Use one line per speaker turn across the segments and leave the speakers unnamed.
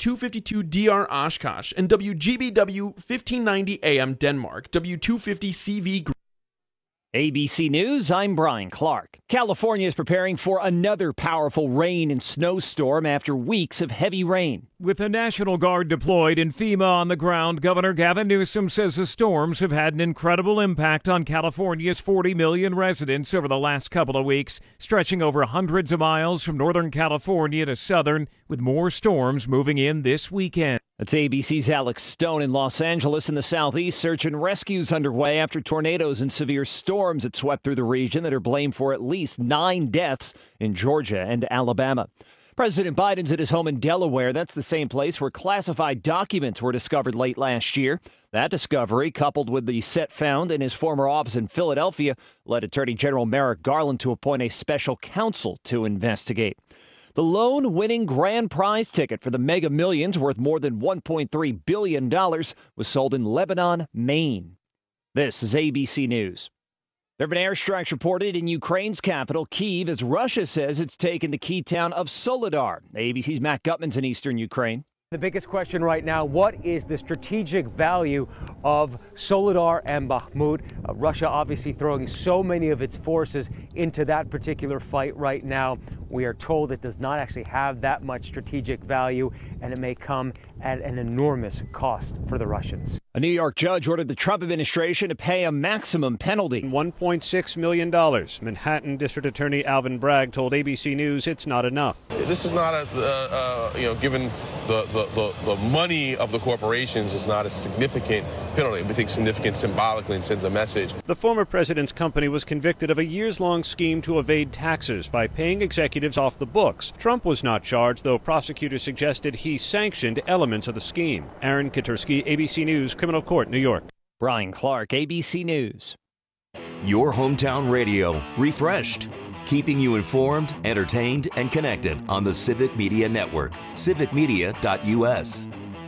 W252DR Oshkosh, and WGBW 1590 AM Denmark, W250CV.
ABC News, I'm Brian Clark. California is preparing for another powerful rain and snowstorm after weeks of heavy rain.
With the National Guard deployed and FEMA on the ground, Governor Gavin Newsom says the storms have had an incredible impact on California's 40 million residents over the last couple of weeks, stretching over hundreds of miles from Northern California to southern, with more storms moving in this weekend.
That's ABC's Alex Stone in Los Angeles. In the southeast, search and rescues underway after tornadoes and severe storms that swept through the region that are blamed for at least 9 deaths in Georgia and Alabama. President Biden's at his home in Delaware. That's the same place where classified documents were discovered late last year. That discovery, coupled with the set found in his former office in Philadelphia, led Attorney General Merrick Garland to appoint a special counsel to investigate. The lone winning grand prize ticket for the Mega Millions, worth more than $1.3 billion, was sold in Lebanon, Maine. This is ABC News. There have been airstrikes reported in Ukraine's capital, Kyiv, as Russia says it's taken the key town of Soledar. ABC's Matt Gutman's in eastern Ukraine.
The biggest question right now, what is the strategic value of Soledar and Bakhmut? Russia obviously throwing so many of its forces into that particular fight right now. We are told it does not actually have that much strategic value, and it may come at an enormous cost for the Russians.
A New York judge ordered the Trump administration to pay a maximum penalty.
$1.6 million. Manhattan District Attorney Alvin Bragg told ABC News it's not enough.
This is not given the money of the corporations is not a significant penalty. We think significant symbolically and sends a message.
The former president's company was convicted of a years-long scheme to evade taxes by paying executives off the books. Trump was not charged, though prosecutors suggested he sanctioned elements of the scheme. Aaron Katursky, ABC News, Criminal Court, New York.
Brian Clark, ABC News.
Your hometown radio, refreshed. Keeping you informed, entertained, and connected on the Civic Media Network. civicmedia.us.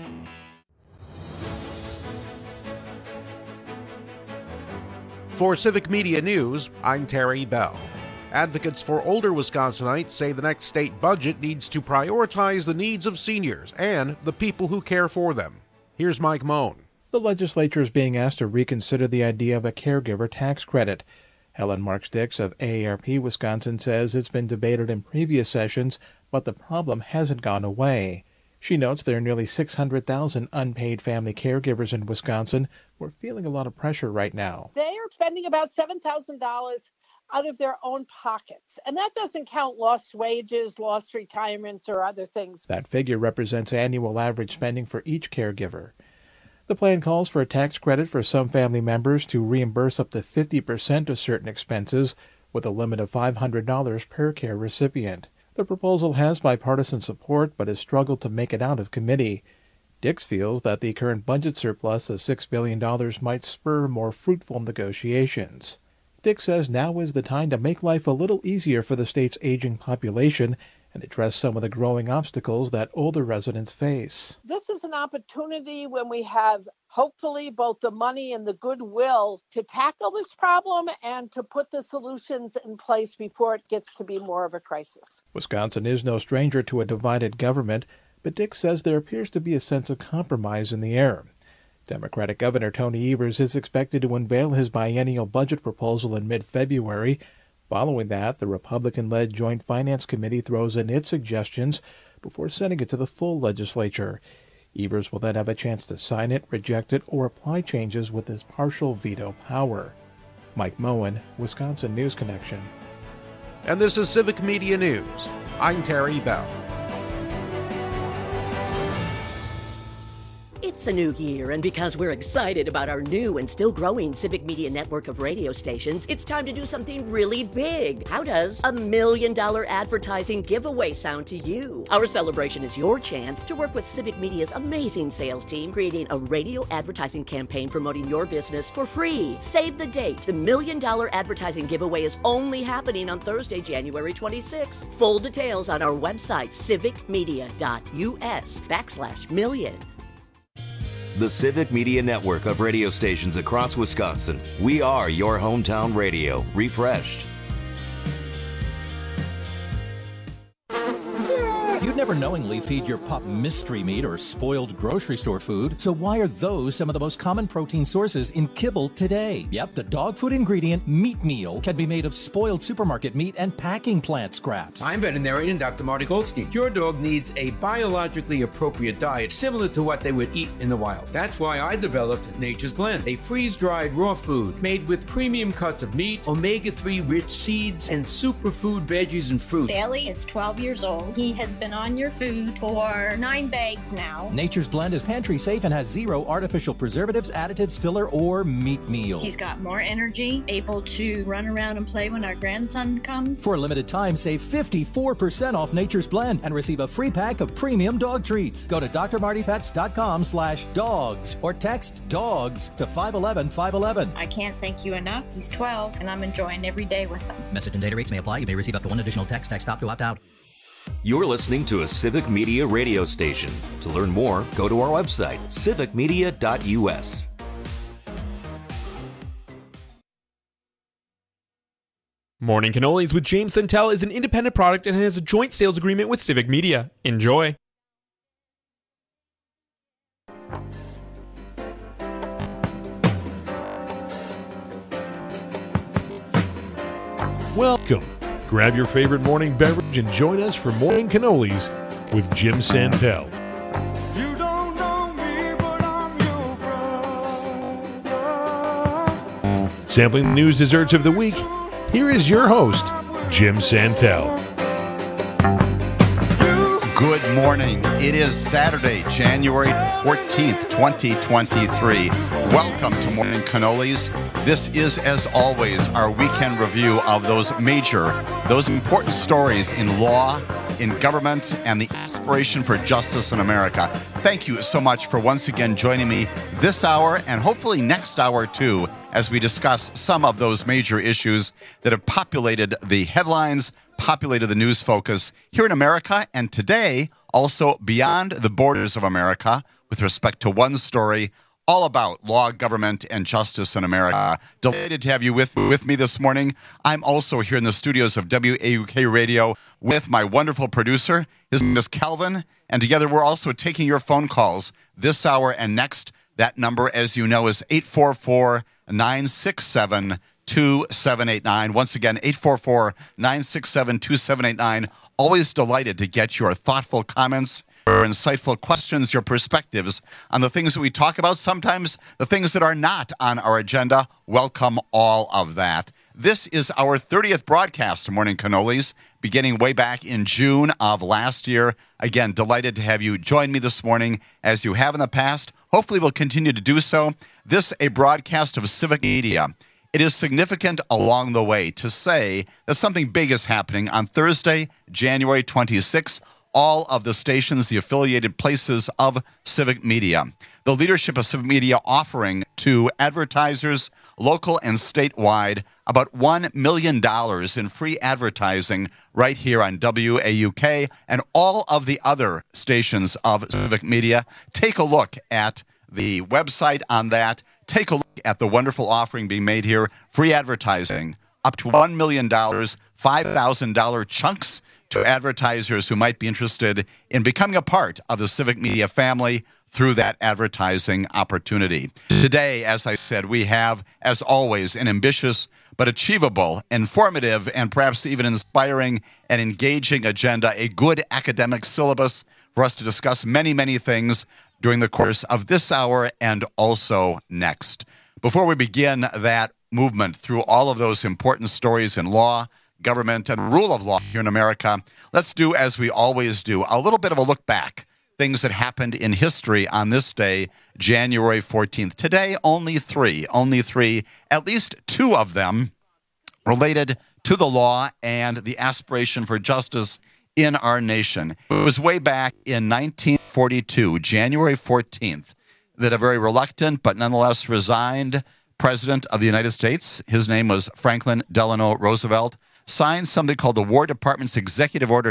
For Civic Media News, I'm Terry Bell. Advocates for older Wisconsinites say the next state budget needs to prioritize the needs of seniors and the people who care for them. Here's Mike Moan.
The legislature is being asked to reconsider the idea of a caregiver tax credit. Helen Marks Dix of AARP Wisconsin says it's been debated in previous sessions, but the problem hasn't gone away. She notes there are nearly 600,000 unpaid family caregivers in Wisconsin who are feeling a lot of pressure right now.
They are spending about $7,000 out of their own pockets, and that doesn't count lost wages, lost retirements, or other things.
That figure represents annual average spending for each caregiver. The plan calls for a tax credit for some family members to reimburse up to 50% of certain expenses, with a limit of $500 per care recipient. The proposal has bipartisan support but has struggled to make it out of committee. Dix feels that the current budget surplus of $6 billion might spur more fruitful negotiations. Dix says now is the time to make life a little easier for the state's aging population and address some of the growing obstacles that older residents face.
This is an opportunity when we have, hopefully, both the money and the goodwill to tackle this problem and to put the solutions in place before it gets to be more of a crisis.
Wisconsin is no stranger to a divided government, but Dix says there appears to be a sense of compromise in the air. Democratic Governor Tony Evers is expected to unveil his biennial budget proposal in mid-February. Following that, the Republican-led Joint Finance Committee throws in its suggestions before sending it to the full legislature. Evers will then have a chance to sign it, reject it, or apply changes with his partial veto power. Mike Moen, Wisconsin News Connection.
And this is Civic Media News. I'm Terry Bell.
It's a new year, and because we're excited about our new and still growing Civic Media network of radio stations, it's time to do something really big. How does $1 million advertising giveaway sound to you? Our celebration is your chance to work with Civic Media's amazing sales team, creating a radio advertising campaign promoting your business for free. Save the date. The $1 million advertising giveaway is only happening on Thursday, January 26th. Full details on our website, civicmedia.us/million.
The Civic Media Network of radio stations across Wisconsin. We are your hometown radio, refreshed.
You'd never
never knowingly feed your pup mystery meat or spoiled grocery store food, so why are those some of the most common protein sources in kibble today? Yep, the dog food ingredient meat meal can be made of spoiled supermarket meat and packing plant scraps.
I'm veterinarian Dr. Marty Goldstein. Your dog needs a biologically appropriate diet similar to what they would eat in the wild. That's why I developed Nature's Blend, a freeze-dried raw food made with premium cuts of meat, omega-3 rich seeds, and superfood veggies and fruit.
Bailey is 12 years old. He has been on your food for 9 bags now.
Nature's Blend is pantry safe and has 0 artificial preservatives, additives, filler, or meat meal.
He's got more energy, able to run around and play when our grandson comes.
For a limited time, save 54% off Nature's Blend and receive a free pack of premium dog treats. Go to drmartypets.com/dogs or text DOGS to 511-511.
I can't thank you enough. He's 12 and I'm enjoying every day with him.
Message and data rates may apply. You may receive up to 1 additional text. Text stop to opt out.
You're listening to a Civic Media radio station. To learn more, go to our website, civicmedia.us.
Morning Cannolis with James Santel is an independent product and has a joint sales agreement with Civic Media. Enjoy.
Welcome. Grab your favorite morning beverage and join us for Morning Cannolis with Jim Santel.
You don't know me, but I'm your brother.
Sampling the news desserts of the week, here is your host, Jim Santel.
Good morning. It is Saturday, January 14th, 2023. Welcome to Morning Cannolis. This is, as always, our weekend review of those important stories in law, in government, and the aspiration for justice in America. Thank you so much for once again joining me this hour and hopefully next hour too, as we discuss some of those major issues that have populated the headlines, populated the news focus here in America, and today also beyond the borders of America with respect to one story all about law, government, and justice in America. Delighted to have you with me this morning. I'm also here in the studios of WAUK Radio with my wonderful producer. His name is Calvin, and together we're also taking your phone calls this hour and next. That number, as you know, is 844-967-2789. Once again, 844-967-2789. Always delighted to get your thoughtful comments, your insightful questions, your perspectives on the things that we talk about, sometimes the things that are not on our agenda. Welcome all of that. This is our 30th broadcast of Morning Cannolis, beginning way back in June of last year. Again, delighted to have you join me this morning as you have in the past. Hopefully we'll continue to do so. This a broadcast of Civic Media. It is significant along the way to say that something big is happening on Thursday, January 26th. All of the stations, the affiliated places of Civic Media. The leadership of Civic Media offering to advertisers, local and statewide, about $1 million in free advertising right here on WAUK and all of the other stations of Civic Media. Take a look at the website on that. Take a look at the wonderful offering being made here. Free advertising, up to $1 million, $5,000 chunks to advertisers who might be interested in becoming a part of the Civic Media family through that advertising opportunity. Today, as I said, we have, as always, an ambitious but achievable, informative, and perhaps even inspiring and engaging agenda, a good academic syllabus for us to discuss many, many things during the course of this hour and also next. Before we begin that movement through all of those important stories in law, government, and rule of law here in America, let's do as we always do, a little bit of a look back, things that happened in history on this day, January 14th. Today, only three, at least two of them related to the law and the aspiration for justice in our nation. It was way back in 1942, January 14th, that a very reluctant but nonetheless resigned President of the United States, his name was Franklin Delano Roosevelt, signed something called the War Department's Executive Order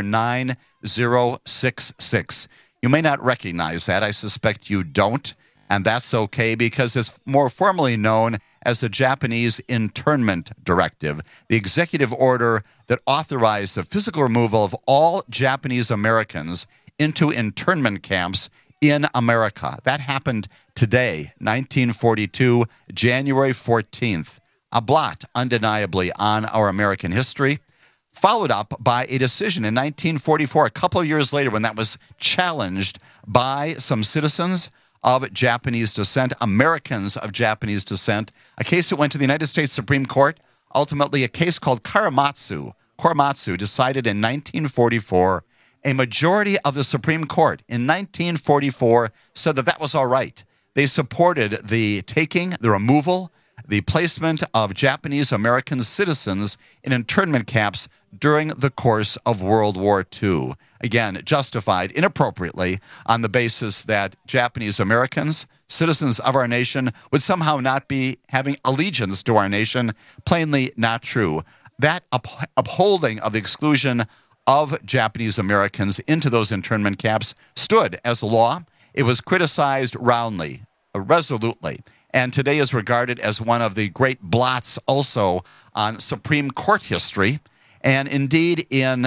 9066. You may not recognize that. I suspect you don't, and that's okay because it's more formally known as the Japanese Internment Directive, the executive order that authorized the physical removal of all Japanese Americans into internment camps in America. That happened today, 1942, January 14th. A blot, undeniably, on our American history, followed up by a decision in 1944, a couple of years later, when that was challenged by some citizens of Japanese descent, Americans of Japanese descent, a case that went to the United States Supreme Court, ultimately a case called Korematsu. Korematsu decided in 1944. A majority of the Supreme Court in 1944 said that that was all right. They supported the taking, the removal, the placement of Japanese American citizens in internment camps during the course of World War II. Again, justified inappropriately on the basis that Japanese Americans, citizens of our nation, would somehow not be having allegiance to our nation. Plainly not true. That upholding of the exclusion of Japanese Americans into those internment camps stood as a law. It was criticized roundly, resolutely, and today is regarded as one of the great blots also on Supreme Court history. And indeed, in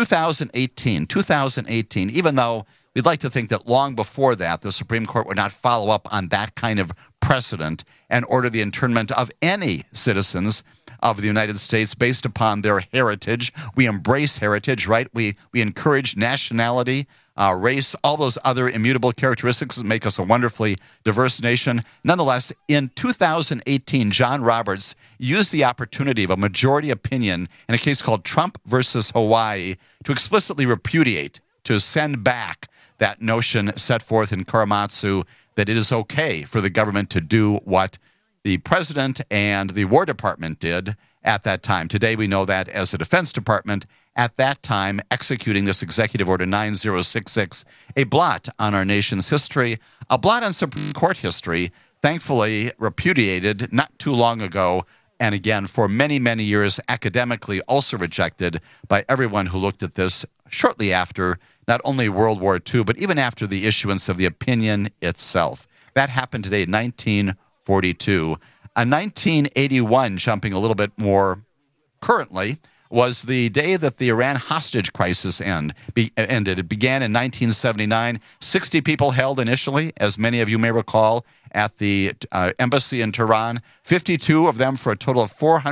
2018, even though we'd like to think that long before that, the Supreme Court would not follow up on that kind of precedent and order the internment of any citizens of the United States based upon their heritage. We embrace heritage, right? We encourage nationality, race, all those other immutable characteristics that make us a wonderfully diverse nation. Nonetheless, in 2018, John Roberts used the opportunity of a majority opinion in a case called Trump versus Hawaii to explicitly repudiate, to send back that notion set forth in Korematsu that it is okay for the government to do what the president and the War Department did at that time. Today we know that as the Defense Department at that time executing this Executive Order 9066, a blot on our nation's history, a blot on Supreme Court history, thankfully repudiated not too long ago, and again for many, many years academically also rejected by everyone who looked at this shortly after not only World War II, but even after the issuance of the opinion itself. That happened today, 1942. 1981, jumping a little bit more currently, was the day that the Iran hostage crisis ended. It began in 1979. 60 people held initially, as many of you may recall, at the embassy in Tehran. 52 of them for a total of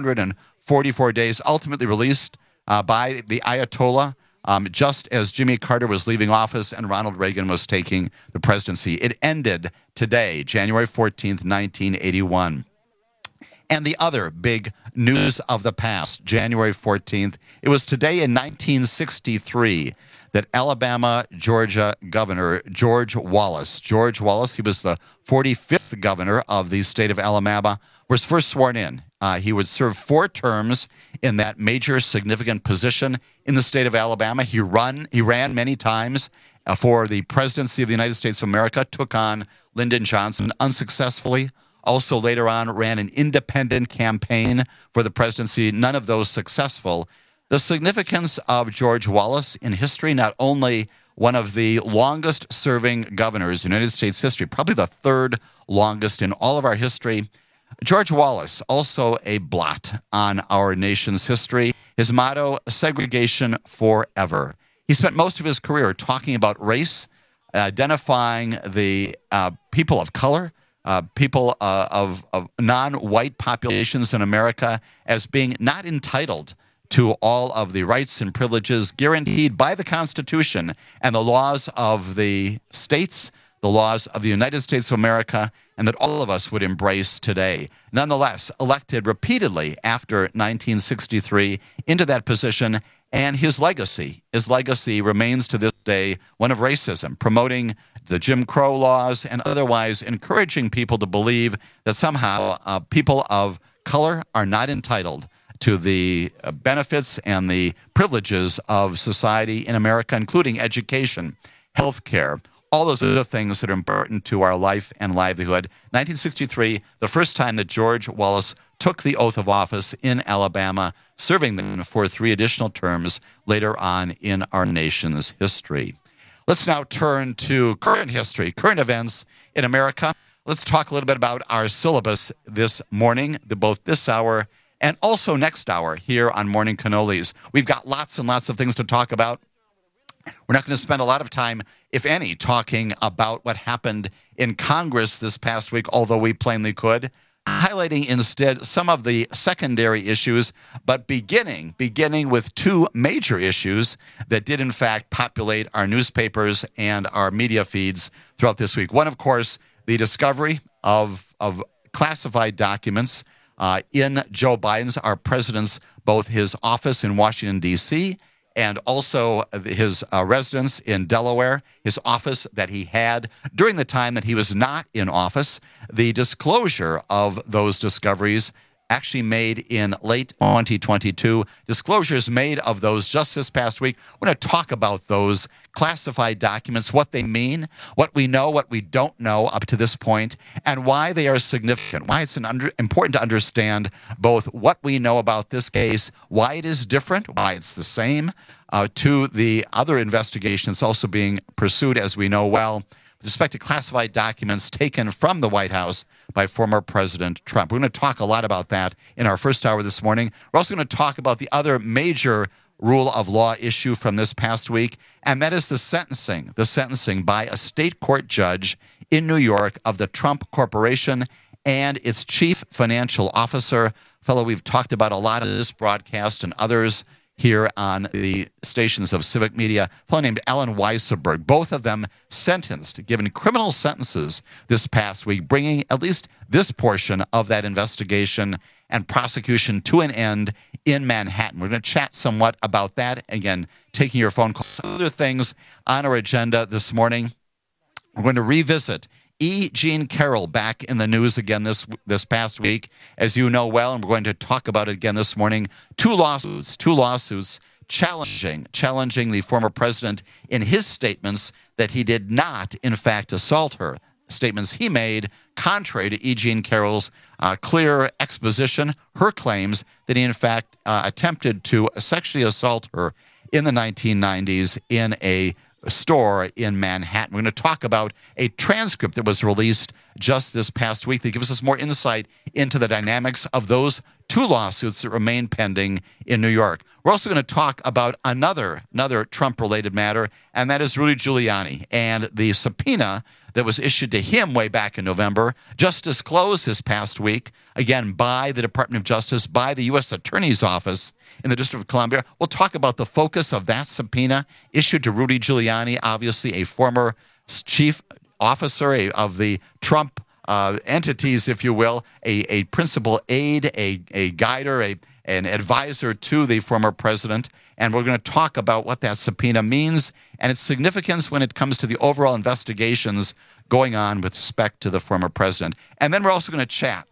444 days, ultimately released by the Ayatollah just as Jimmy Carter was leaving office and Ronald Reagan was taking the presidency. It ended today, January 14th, 1981. And the other big news of the past, January 14th, it was today in 1963 that Alabama, Georgia Governor George Wallace, he was the 45th governor of the state of Alabama, was first sworn in. He would serve 4 terms in that major significant position in the state of Alabama. He ran many times for the presidency of the United States of America, took on Lyndon Johnson unsuccessfully. Also later on ran an independent campaign for the presidency, none of those successful. The significance of George Wallace in history, not only one of the longest serving governors in United States history, probably the 3rd longest in all of our history. George Wallace, also a blot on our nation's history. His motto, segregation forever. He spent most of his career talking about race, identifying the people of color, people of non-white populations in America as being not entitled to all of the rights and privileges guaranteed by the Constitution and the laws of the states, the laws of the United States of America, and that all of us would embrace today. Nonetheless, elected repeatedly after 1963 into that position, and his legacy remains to this day one of racism, promoting the Jim Crow laws and otherwise encouraging people to believe that somehow people of color are not entitled to the benefits and the privileges of society in America, including education, health care, all those other things that are important to our life and livelihood. 1963, the first time that George Wallace took the oath of office in Alabama, serving them for 3 additional terms later on in our nation's history. Let's now turn to current history, current events in America. Let's talk a little bit about our syllabus this morning, both this hour and also next hour here on Morning Cannolis. We've got lots and lots of things to talk about. We're not going to spend a lot of time, if any, talking about what happened in Congress this past week, although we plainly could, highlighting instead some of the secondary issues, but beginning with two major issues that did in fact populate our newspapers and our media feeds throughout this week. One, of course, the discovery of classified documents in Joe Biden's, our president's, both his office in Washington, D.C., and also his residence in Delaware, his office that he had during the time that he was not in office. The disclosure of those discoveries actually made in late 2022. Disclosures made of those just this past week. We're going to talk about those classified documents, what they mean, what we know, what we don't know up to this point, and why they are significant, why it's important to understand both what we know about this case, why it is different, why it's the same to the other investigation that's also being pursued, as we know well, with respect to classified documents taken from the White House by former President Trump. We're going to talk a lot about that in our first hour this morning. We're also going to talk about the other major rule of law issue from this past week, and that is the sentencing by a state court judge in New York of the Trump Corporation and its chief financial officer, a fellow we've talked about a lot in this broadcast and others here on the stations of Civic Media, a fellow named Allen Weisselberg. Both of them sentenced, given criminal sentences this past week, bringing at least this portion of that investigation and prosecution to an end in Manhattan. We're going to chat somewhat about that. Again, taking your phone calls. Other things on our agenda this morning. We're going to revisit E. Jean Carroll back in the news again this past week, as you know well, and we're going to talk about it again this morning. Two lawsuits challenging the former president in his statements that he did not, in fact, assault her. Statements he made contrary to E. Jean Carroll's clear exposition, her claims that he, in fact, attempted to sexually assault her in the 1990s in a store in Manhattan. We're going to talk about a transcript that was released just this past week that gives us more insight into the dynamics of those two lawsuits that remain pending in New York. We're also going to talk about another Trump-related matter, and that is Rudy Giuliani and the subpoena that was issued to him way back in November, just disclosed this past week, again, by the Department of Justice, by the U.S. Attorney's Office in the District of Columbia. We'll talk about the focus of that subpoena issued to Rudy Giuliani, obviously a former chief officer of the Trump entities, if you will, a principal aide, a guider, an advisor to the former president. And we're going to talk about what that subpoena means and its significance when it comes to the overall investigations going on with respect to the former president. And then we're also going to chat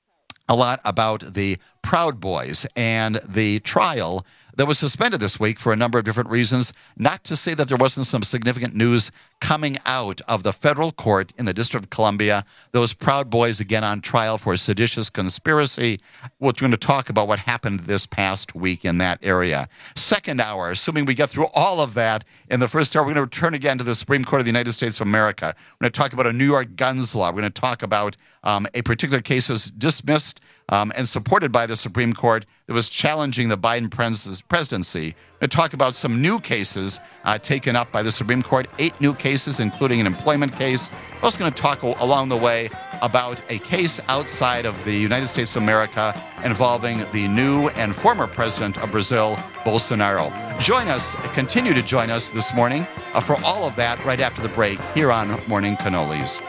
a lot about the Proud Boys and the trial that was suspended this week for a number of different reasons. Not to say that there wasn't some significant news coming out of the federal court in the District of Columbia. Those Proud Boys, again, on trial for seditious conspiracy. We're going to talk about what happened this past week in that area. Second hour, assuming we get through all of that in the first hour, we're going to return again to the Supreme Court of the United States of America. We're going to talk about a New York guns law. We're going to talk about a particular case that was dismissed and supported by the Supreme Court that was challenging the Biden presidency. We're going to talk about some new cases taken up by the Supreme Court, 8 new cases, including an employment case. We're also going to talk along the way about a case outside of the United States of America involving the new and former president of Brazil, Bolsonaro. Continue to join us this morning for all of that right after the break here on Morning Cannolis.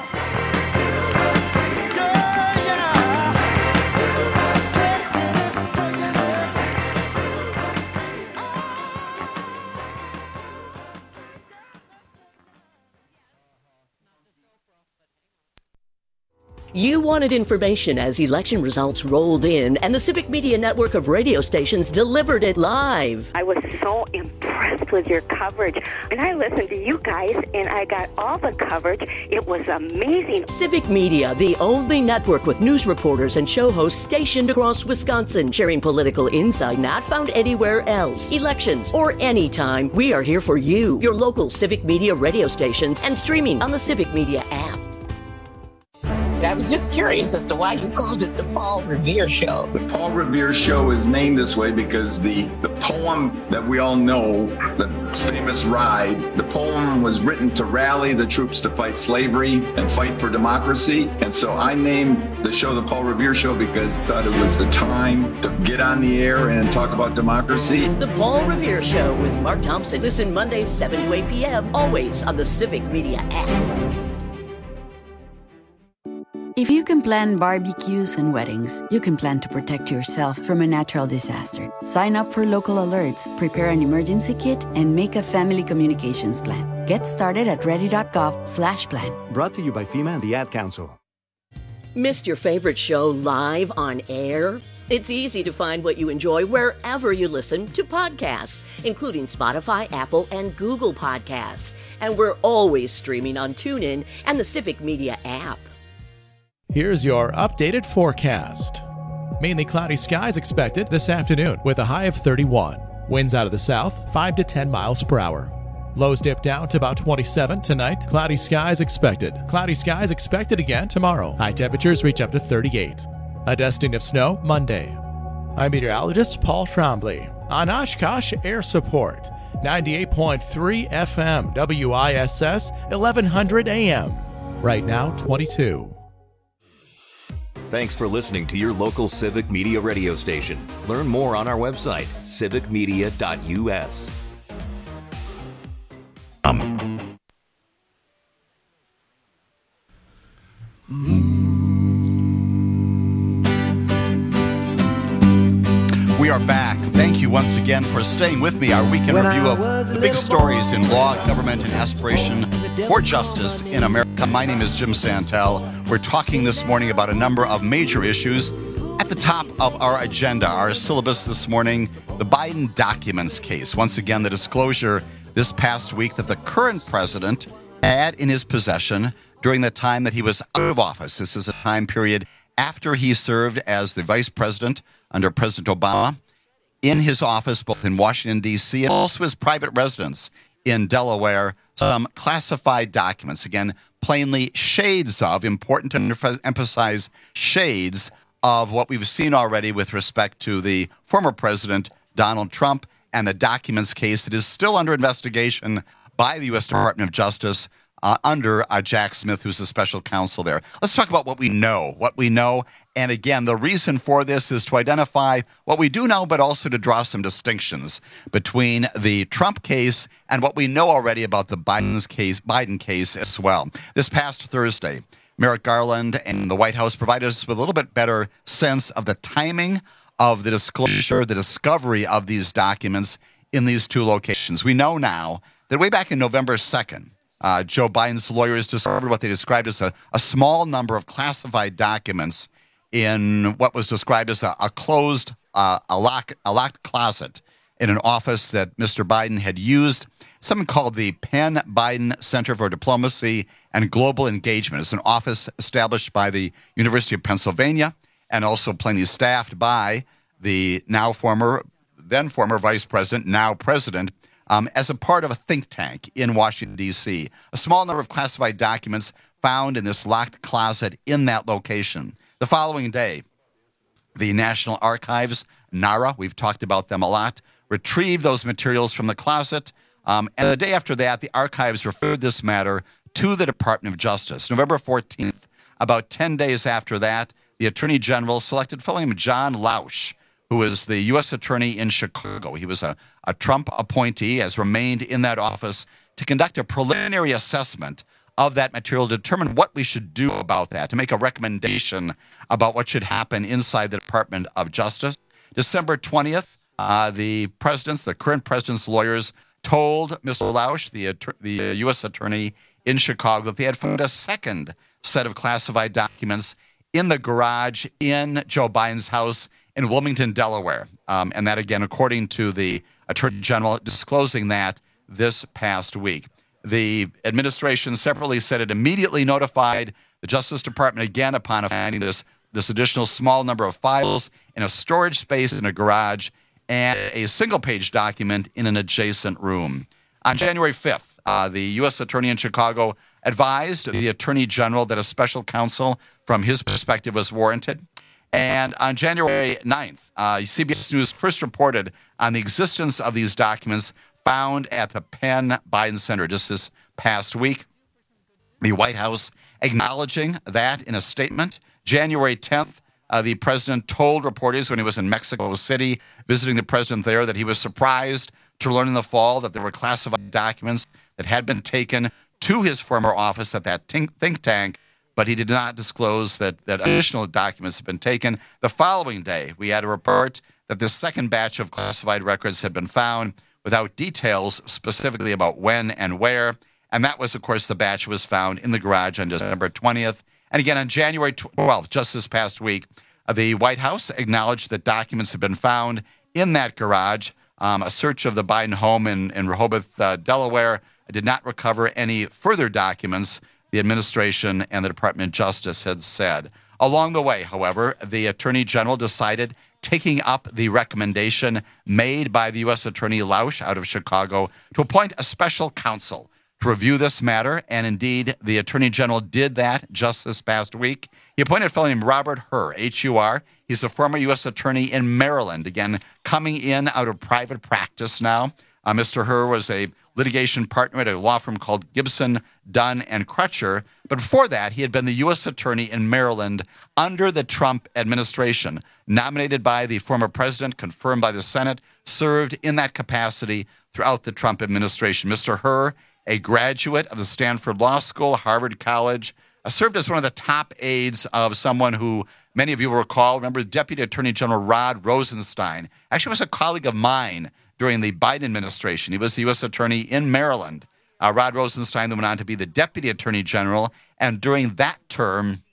You wanted information as election results rolled in, and the Civic Media network of radio stations delivered it live.
I was so impressed with your coverage, and I listened to you guys, and I got all the coverage. It was amazing.
Civic Media, the only network with news reporters and show hosts stationed across Wisconsin, sharing political insight not found anywhere else. Elections or anytime, we are here for you, your local Civic Media radio stations, and streaming on the Civic Media app.
I was just curious as to why you called it the Paul Revere Show.
The Paul Revere Show is named this way because the poem that we all know, famous ride. The poem was written to rally the troops to fight slavery and fight for democracy. And so I named the show The Paul Revere Show because I thought it was the time to get on the air and talk about democracy.
The Paul Revere Show with Mark Thompson. Listen Mondays 7 to 8 p.m. always on the Civic Media app.
If you can plan barbecues and weddings, you can plan to protect yourself from a natural disaster. Sign up for local alerts, prepare an emergency kit, and make a family communications plan. Get started at ready.gov/plan.
Brought to you by FEMA and the Ad Council.
Missed your favorite show live on air? It's easy to find what you enjoy wherever you listen to podcasts, including Spotify, Apple, and Google Podcasts. And we're always streaming on TuneIn and the Civic Media app.
Here's your updated forecast. Mainly cloudy skies expected this afternoon with a high of 31. Winds out of the south, 5 to 10 miles per hour. Lows dip down to about 27 tonight. Cloudy skies expected. Cloudy skies expected again tomorrow. High temperatures reach up to 38. A dusting of snow Monday. I'm meteorologist Paul Trombley on Oshkosh Air Support. 98.3 FM, WISS, 1100 AM. Right now, 22.
Thanks for listening to your local Civic Media radio station. Learn more on our website, civicmedia.us.
We are back. Thank you once again for staying with me. Our weekend review of the big stories in law, government, and aspiration for justice in America. My name is Jim Santel. We're talking this morning about a number of major issues. At the top of our agenda, our syllabus this morning, the Biden documents case. Once again, the disclosure this past week that the current president had in his possession during the time that he was out of office. This is a time period after he served as the vice president under President Obama in his office, both in Washington, D.C., and also his private residence in Delaware, some classified documents. Again, plainly shades of, important to emphasize, shades of what we've seen already with respect to the former president, Donald Trump, and the documents case that is still under investigation by the U.S. Department of Justice under Jack Smith, who's the special counsel there. Let's talk about what we know. And again, the reason for this is to identify what we do know, but also to draw some distinctions between the Trump case and what we know already about the Biden case as well. This past Thursday, Merrick Garland and the White House provided us with a little bit better sense of the timing of the disclosure, the discovery of these documents in these two locations. We know now that way back in November 2nd, Joe Biden's lawyers discovered what they described as a small number of classified documents in what was described as a closed, locked closet in an office that Mr. Biden had used. Something called the Penn Biden Center for Diplomacy and Global Engagement. It's an office established by the University of Pennsylvania and also plainly staffed by the then former vice president, now president, as a part of a think tank in Washington, D.C. A small number of classified documents found in this locked closet in that location. The following day, the National Archives, NARA, we've talked about them a lot, retrieved those materials from the closet. And the day after that, the archives referred this matter to the Department of Justice. November 14th, about 10 days after that, the Attorney General selected a fellow named John Lausch, who is the U.S. Attorney in Chicago. He was a Trump appointee, has remained in that office to conduct a preliminary assessment of that material, to determine what we should do about that, to make a recommendation about what should happen inside the Department of Justice. December 20th, the current president's lawyers told Mr. Lausch, the U.S. Attorney in Chicago, that they had found a second set of classified documents in the garage in Joe Biden's house in Wilmington, Delaware. And that, again, according to the Attorney General, disclosing that this past week. The administration separately said it immediately notified the Justice Department again upon finding this additional small number of files in a storage space in a garage and a single-page document in an adjacent room. On January 5th, the U.S. Attorney in Chicago advised the Attorney General that a special counsel, from his perspective, was warranted. And on January 9th, CBS News first reported on the existence of these documents found at the Penn Biden Center just this past week. The White House acknowledging that in a statement. January 10th, the president told reporters when he was in Mexico City visiting the president there that he was surprised to learn in the fall that there were classified documents that had been taken to his former office at that think tank, but he did not disclose that additional documents had been taken. The following day, we had a report that the second batch of classified records had been found without details specifically about when and where. And that was, of course, the batch was found in the garage on December 20th. And again, on January 12th, just this past week, the White House acknowledged that documents had been found in that garage. A search of the Biden home in Rehoboth, Delaware, did not recover any further documents, the administration and the Department of Justice had said. Along the way, however, the Attorney General decided, taking up the recommendation made by the U.S. Attorney Lausch out of Chicago, to appoint a special counsel to review this matter, and indeed, the Attorney General did that just this past week. He appointed a fellow named Robert Hur, H-U-R. He's the former U.S. Attorney in Maryland, again, coming in out of private practice now. Mr. Hur was a litigation partner at a law firm called Gibson, Dunn, and Crutcher. But before that, he had been the U.S. Attorney in Maryland under the Trump administration, nominated by the former president, confirmed by the Senate, served in that capacity throughout the Trump administration. Mr. Hur, a graduate of the Stanford Law School, Harvard College, served as one of the top aides of someone who many of you will recall. Remember, Deputy Attorney General Rod Rosenstein actually was a colleague of mine during the Biden administration. He was the U.S. Attorney in Maryland. Rod Rosenstein then went on to be the Deputy Attorney General, and during that term,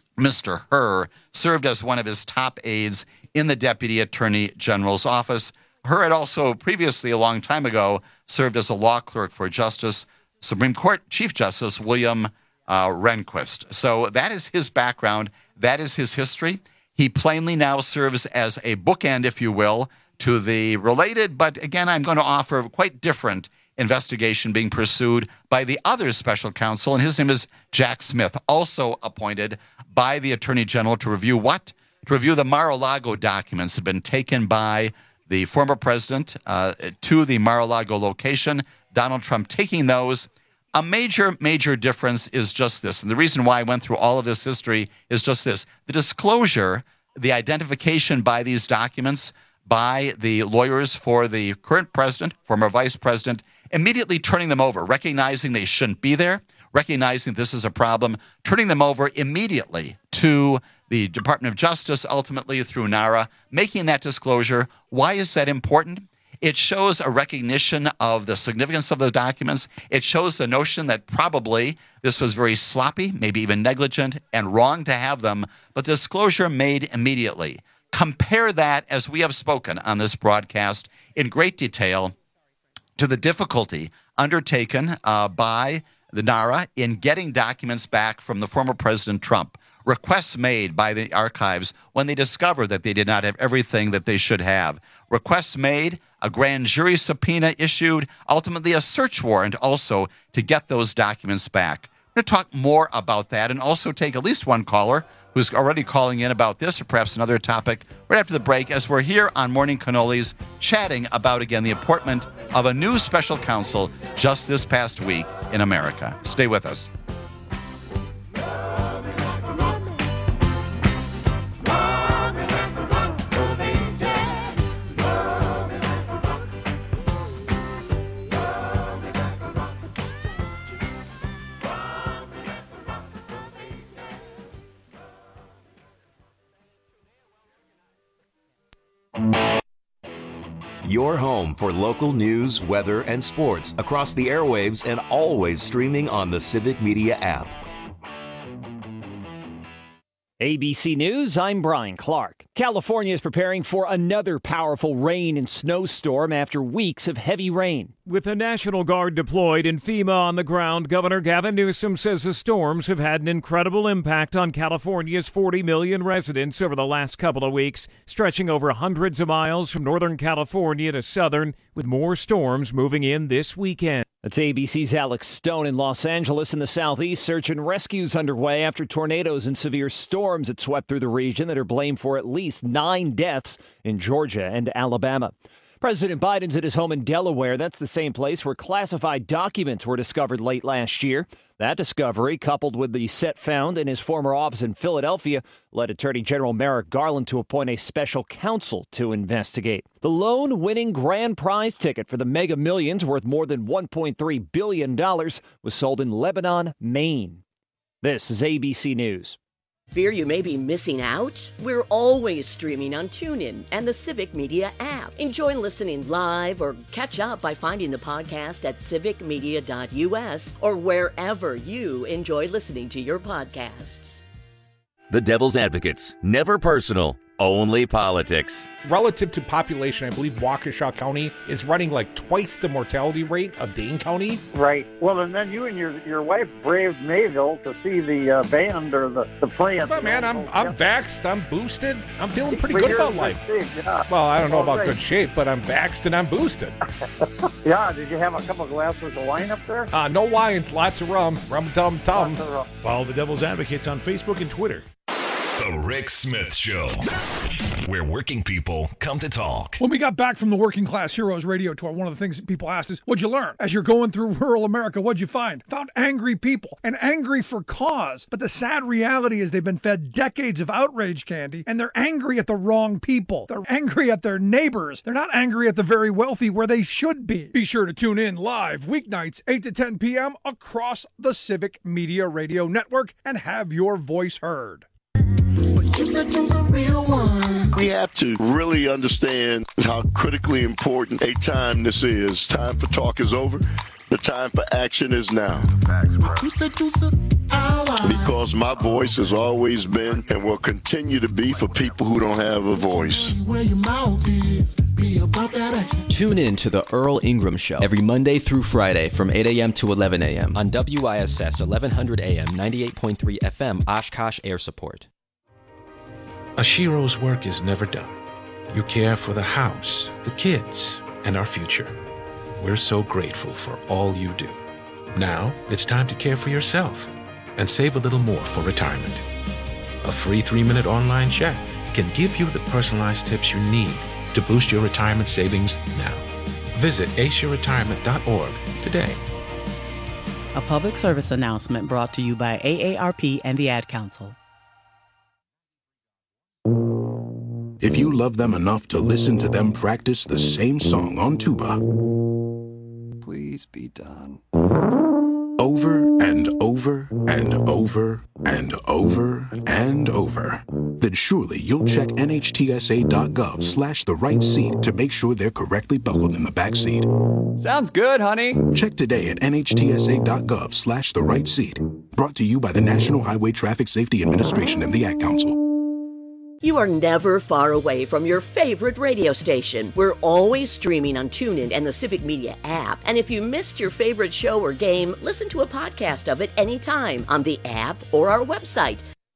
Mr. Hur served as one of his top aides in the Deputy Attorney General's office. Hur had also previously, a long time ago, served as a law clerk for Supreme Court Chief Justice William Rehnquist. So that is his background. That is his history. He plainly now serves as a bookend, if you will, to the related, but again, I'm going to offer quite different investigation being pursued by the other special counsel, and his name is Jack Smith, also appointed by the Attorney General to review what? To review the Mar-a-Lago documents that had been taken by the former president to the Mar-a-Lago location, Donald Trump taking those. A major, major difference is just this, and the reason why I went through all of this history is just this. The disclosure, the identification by these documents by the lawyers for the current president, former vice president, immediately turning them over, recognizing they shouldn't be there, recognizing this is a problem, turning them over immediately to the Department of Justice, ultimately through NARA, making that disclosure. Why is that important? It shows a recognition of the significance of the documents. It shows the notion that probably this was very sloppy, maybe even negligent, and wrong to have them, but the disclosure made immediately. Compare that, as we have spoken on this broadcast in great detail, to the difficulty undertaken by the NARA in getting documents back from the former President Trump. Requests made by the archives when they discovered that they did not have everything that they should have. Requests made, a grand jury subpoena issued, ultimately a search warrant also to get those documents back. We're going to talk more about that and also take at least one caller who's already calling in about this or perhaps another topic right after the break, as we're here on Morning Cannolis chatting about, again, the appointment of a new special counsel just this past week in America. Stay with us.
Your home for local news, weather, and sports across the airwaves and always streaming on the Civic Media app.
ABC News, I'm Brian Clark. California is preparing for another powerful rain and snowstorm after weeks of heavy rain.
With the National Guard deployed and FEMA on the ground, Governor Gavin Newsom says the storms have had an incredible impact on California's 40 million residents over the last couple of weeks, stretching over hundreds of miles from Northern California to Southern, with more storms moving in this weekend.
That's ABC's Alex Stone in Los Angeles. In the southeast, search and rescues underway after tornadoes and severe storms that swept through the region that are blamed for at least 9 deaths in Georgia and Alabama. President Biden's at his home in Delaware. That's the same place where classified documents were discovered late last year. That discovery, coupled with the set found in his former office in Philadelphia, led Attorney General Merrick Garland to appoint a special counsel to investigate. The lone winning grand prize ticket for the Mega Millions, worth more than $1.3 billion, was sold in Lebanon, Maine. This is ABC News.
Fear you may be missing out? We're always streaming on TuneIn and the Civic Media app. Enjoy listening live or catch up by finding the podcast at civicmedia.us or wherever you enjoy listening to your podcasts.
The Devil's Advocates. Never personal, only politics.
Relative to population, I believe Waukesha County is running like twice the mortality rate of Dane County.
Right. Well, and then you and your wife braved Mayville to see the band or the plant.
But man, I'm vaxxed, I'm boosted. I'm feeling pretty good about life.
Yeah.
Well, I don't know about good shape, but I'm vaxxed and I'm boosted.
Yeah, did you have a couple of glasses of wine up there?
No wine, lots of rum. Rum-tum-tum.
Follow the Devil's Advocates on Facebook and Twitter.
The Rick Smith Show, where working people come to talk.
When we got back from the Working Class Heroes radio tour, one of the things that people asked is, what'd you learn? As you're going through rural America, what'd you find? Found angry people, and angry for cause. But the sad reality is they've been fed decades of outrage candy, and they're angry at the wrong people. They're angry at their neighbors. They're not angry at the very wealthy where they should be. Be sure to tune in live weeknights, 8 to 10 p.m. across the Civic Media Radio Network and have your voice heard.
We have to really understand how critically important a time this is. Time for talk is over. The time for action is now. Because my voice has always been and will continue to be for people who don't have a voice.
Tune in to the Earl Ingram Show every Monday through Friday from 8 a.m. to 11 a.m. on WISS 1100 AM, 98.3 FM, Oshkosh Air Support.
Ashiro's work is never done. You care for the house, the kids, and our future. We're so grateful for all you do. Now, it's time to care for yourself and save a little more for retirement. A free 3-minute online chat can give you the personalized tips you need to boost your retirement savings now. Visit aceyourretirement.org today.
A public service announcement brought to you by AARP and the Ad Council.
If you love them enough to listen to them practice the same song on tuba,
please be done.
Over and over and over and over and over, then surely you'll check NHTSA.gov/the right seat to make sure they're correctly buckled in the back seat.
Sounds good, honey.
Check today at NHTSA.gov/the right seat. Brought to you by the National Highway Traffic Safety Administration and the Ad Council.
You are never far away from your favorite radio station. We're always streaming on TuneIn and the Civic Media app. And if you missed your favorite show or game, listen to a podcast of it anytime on the app or our website.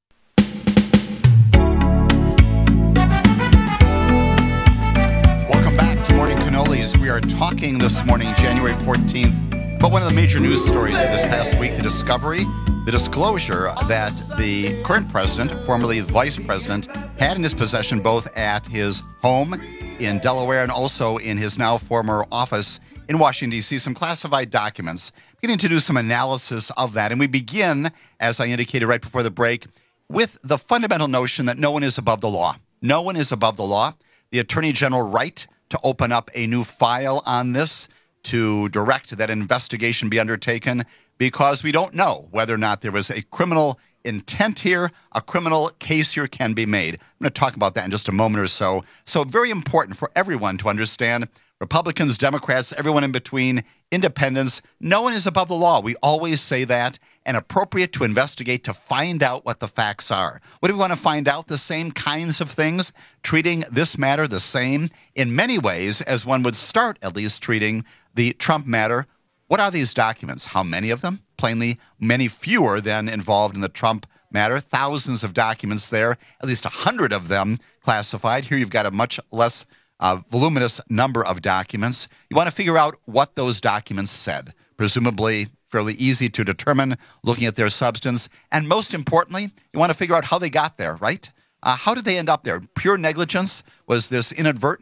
Welcome back to Morning Cannolis. We are talking this morning, January 14th, about one of the major news stories of this past week, the disclosure that the current president, formerly vice president, had in his possession both at his home in Delaware and also in his now former office in Washington, D.C., some classified documents. Beginning to do some analysis of that. And we begin, as I indicated right before the break, with the fundamental notion that no one is above the law. No one is above the law. The Attorney General right to open up a new file on this, to direct that investigation be undertaken, because we don't know whether or not there was a criminal intent here, a criminal case here can be made. I'm going to talk about that in just a moment or so. So very important for everyone to understand, Republicans, Democrats, everyone in between, independents, no one is above the law. We always say that, and appropriate to investigate to find out what the facts are. What do we want to find out? The same kinds of things, treating this matter the same in many ways as one would start at least treating the Trump matter. What are these documents? How many of them? Plainly, many fewer than involved in the Trump matter. Thousands of documents there, at least 100 of them classified. Here you've got a much less voluminous number of documents. You want to figure out what those documents said. Presumably fairly easy to determine looking at their substance. And most importantly, you want to figure out how they got there, right? How did they end up there? Pure negligence? Was this inadvertent?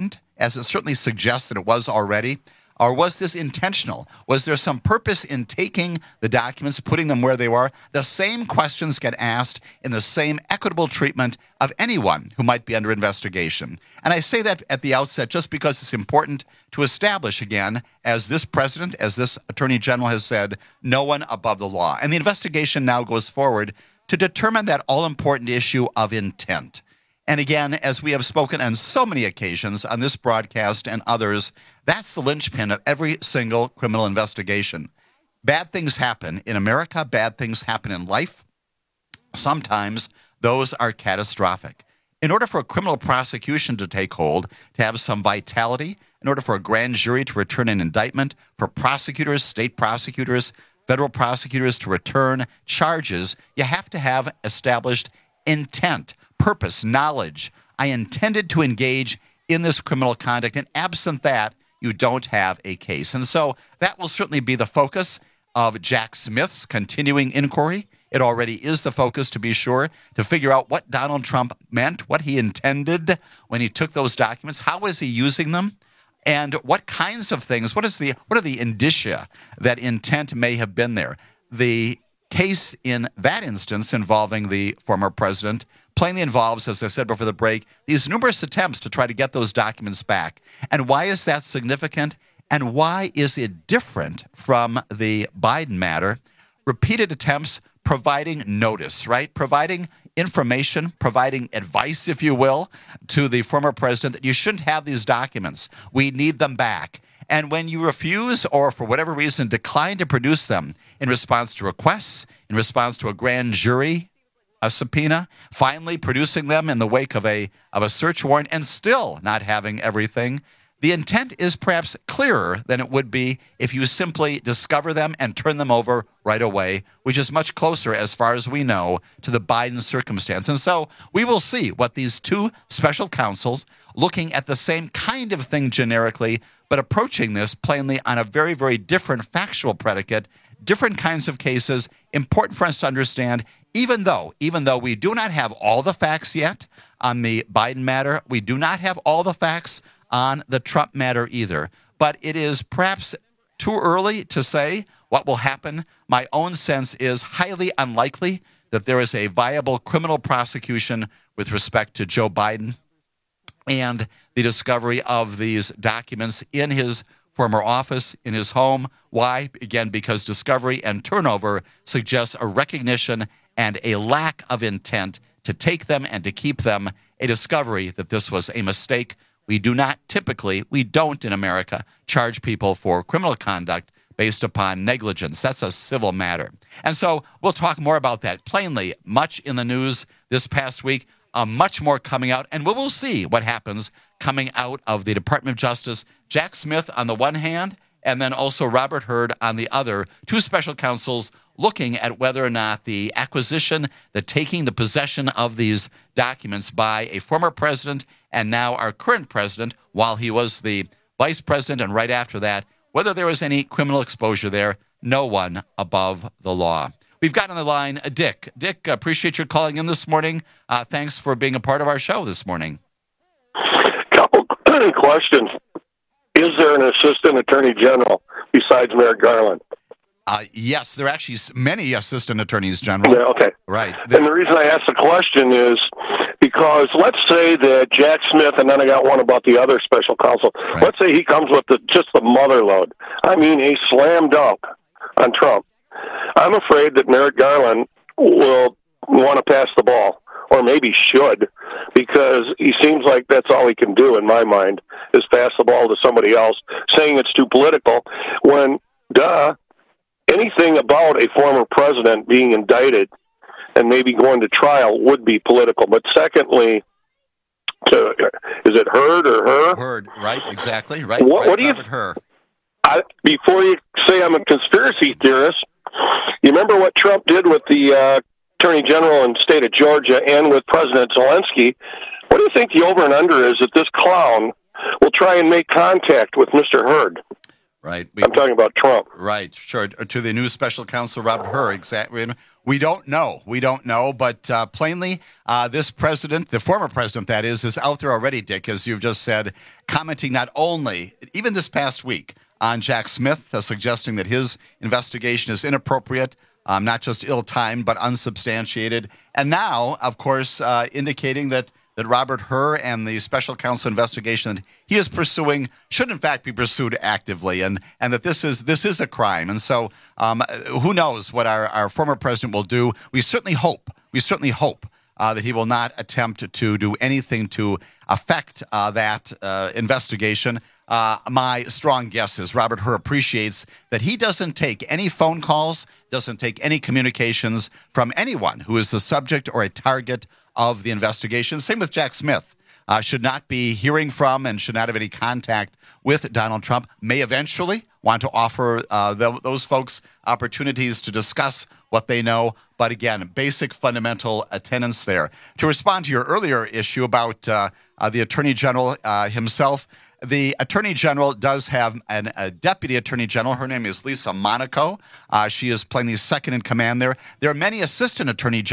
as it certainly suggests that it was already? Or was this intentional? Was there some purpose in taking the documents, putting them where they were? The same questions get asked in the same equitable treatment of anyone who might be under investigation. And I say that at the outset just because it's important to establish again, as this president, as this attorney general has said, no one above the law. And the investigation now goes forward to determine that all-important issue of intent. And again, as we have spoken on so many occasions on this broadcast and others, that's the linchpin of every single criminal investigation. Bad things happen in America. Bad things happen in life. Sometimes those are catastrophic. In order for a criminal prosecution to take hold, to have some vitality, in order for a grand jury to return an indictment, for prosecutors, state prosecutors, federal prosecutors to return charges, you have to have established intent, purpose, knowledge. I intended to engage in this criminal conduct, and absent that, you don't have a case. And so that will certainly be the focus of Jack Smith's continuing inquiry. It already is the focus, to be sure, to figure out what Donald Trump meant, what he intended when he took those documents, how is he using them, and what kinds of things, what are the indicia that intent may have been there. The case in that instance involving the former president plainly involves, as I said before the break, these numerous attempts to try to get those documents back. And why is that significant? And why is it different from the Biden matter? Repeated attempts providing notice, right? Providing information, providing advice, if you will, to the former president that you shouldn't have these documents. We need them back. And when you refuse or for whatever reason decline to produce them in response to requests, in response to a grand jury, a subpoena, finally producing them in the wake of a search warrant and still not having everything, the intent is perhaps clearer than it would be if you simply discover them and turn them over right away, which is much closer, as far as we know, to the Biden circumstance. And so we will see what these two special counsels, looking at the same kind of thing generically, but approaching this plainly on a very, very different factual predicate, different kinds of cases, important for us to understand, even though we do not have all the facts yet on the Biden matter, we do not have all the facts on the Trump matter either. But it is perhaps too early to say what will happen. My own sense is highly unlikely that there is a viable criminal prosecution with respect to Joe Biden and the discovery of these documents in his former office, in his home. Why? Again, because discovery and turnover suggests a recognition and a lack of intent to take them and to keep them, a discovery that this was a mistake. We don't in America charge people for criminal conduct based upon negligence. That's a civil matter. And so we'll talk more about that. Plainly, much in the news this past week, much more coming out, and we will see what happens coming out of the Department of Justice. Jack Smith on the one hand, and then also Robert Hur on the other, two special counsels looking at whether or not the acquisition, the taking, the possession of these documents by a former president and now our current president, while he was the vice president and right after that, whether there was any criminal exposure there. No one above the law. We've got on the line Dick. Dick, appreciate your calling in this morning. Thanks for being a part of our show this morning.
Couple questions. Is there an assistant attorney general besides Merrick Garland?
Yes, there are actually many assistant attorneys general.
Yeah, okay.
Right.
And the reason I ask the question is because let's say that Jack Smith, and then I got one about the other special counsel, right. Let's say he comes with just the mother load. I mean, a slam dunk on Trump. I'm afraid that Merrick Garland will want to pass the ball, or maybe should, because he seems like that's all he can do, in my mind, is pass the ball to somebody else, saying it's too political, when, anything about a former president being indicted and maybe going to trial would be political. But secondly, is it Hurd or her?
Hurd, right, exactly, right.
What do you...
Hur.
Before you say I'm a conspiracy theorist, you remember what Trump did with the Attorney General in the state of Georgia and with President Zelensky? What do you think the over and under is that this clown will try and make contact with Mr. Hurd?
Right.
I'm talking about Trump.
Right, sure. To the new special counsel, Robert Hur, exactly. We don't know. But plainly, this president, the former president, that is out there already, Dick, as you've just said, commenting not only, even this past week, on Jack Smith, suggesting that his investigation is inappropriate, not just ill-timed, but unsubstantiated. And now, of course, indicating that Robert Hur and the special counsel investigation that he is pursuing should in fact be pursued actively, and that this is a crime. And so who knows what our former president will do. We certainly hope that he will not attempt to do anything to affect that investigation. My strong guess is Robert Hur appreciates that he doesn't take any phone calls, doesn't take any communications from anyone who is the subject or a target of the investigation. Same with Jack Smith. Should not be hearing from and should not have any contact with Donald Trump. May eventually want to offer those folks opportunities to discuss what they know. But again, basic fundamental tenets there. To respond to your earlier issue about the Attorney General himself, the Attorney General does have a Deputy Attorney General. Her name is Lisa Monaco. She is playing the second in command there. There are many Assistant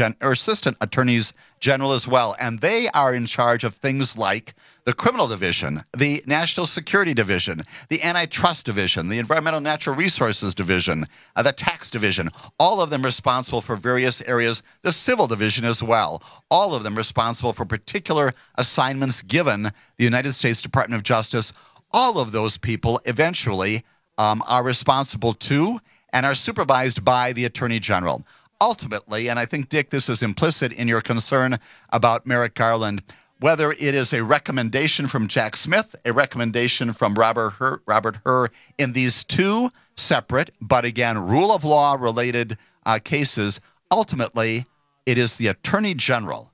Attorneys General as well, and they are in charge of things like the Criminal Division, the National Security Division, the Antitrust Division, the Environmental Natural Resources Division, the Tax Division, all of them responsible for various areas, the Civil Division as well, all of them responsible for particular assignments given the United States Department of Justice. All of those people eventually are responsible to and are supervised by the Attorney General. Ultimately, and I think, Dick, this is implicit in your concern about Merrick Garland, whether it is a recommendation from Jack Smith, a recommendation from Robert Hur in these two separate, but again, rule of law related cases, ultimately, it is the Attorney General